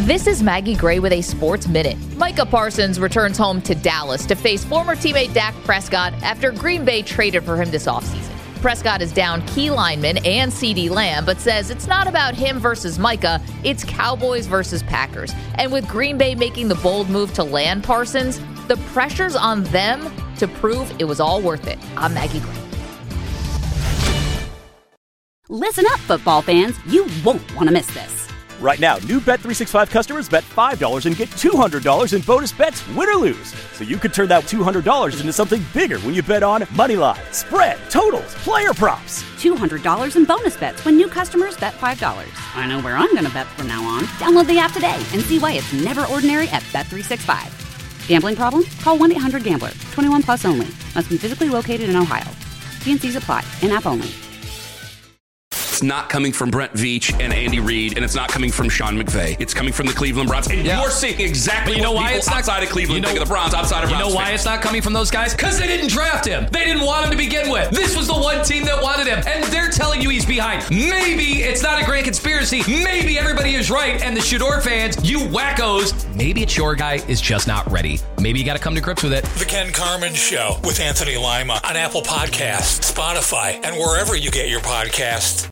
This is Maggie Gray with a Sports Minute. Micah Parsons returns home to Dallas to face former teammate Dak Prescott after Green Bay traded for him this offseason. Prescott is down key lineman and CeeDee Lamb, but says it's not about him versus Micah, it's Cowboys versus Packers. And with Green Bay making the bold move to land Parsons, the pressure's on them to prove it was all worth it. I'm Maggie Gray. Listen up, football fans. You won't want to miss this. Right now, new Bet365 customers bet $5 and get $200 in bonus bets, win or lose. So you could turn that $200 into something bigger when you bet on moneyline, spread, totals, player props. $200 in bonus bets when new customers bet $5. I know where I'm going to bet from now on. Download the app today and see why it's never ordinary at Bet365. Gambling problem? Call 1-800-GAMBLER. 21 plus only. Must be physically located in Ohio. T&Cs apply. In-app only. It's not coming from Brent Veach and Andy Reid, and it's not coming from Sean McVay. It's coming from the Cleveland Browns. And you're seeing exactly what people outside of Cleveland think of the Browns, outside of Browns. You know why it's not coming from those guys? Because they didn't draft him. They didn't want him to begin with. This was the one team that wanted him, and they're telling you he's behind. Maybe it's not a grand conspiracy. Maybe everybody is right, and the Shador fans, you wackos, maybe it's your guy is just not ready. Maybe you got to come to grips with it. The Ken Carman Show with Anthony Lima on Apple Podcasts, Spotify, and wherever you get your podcasts.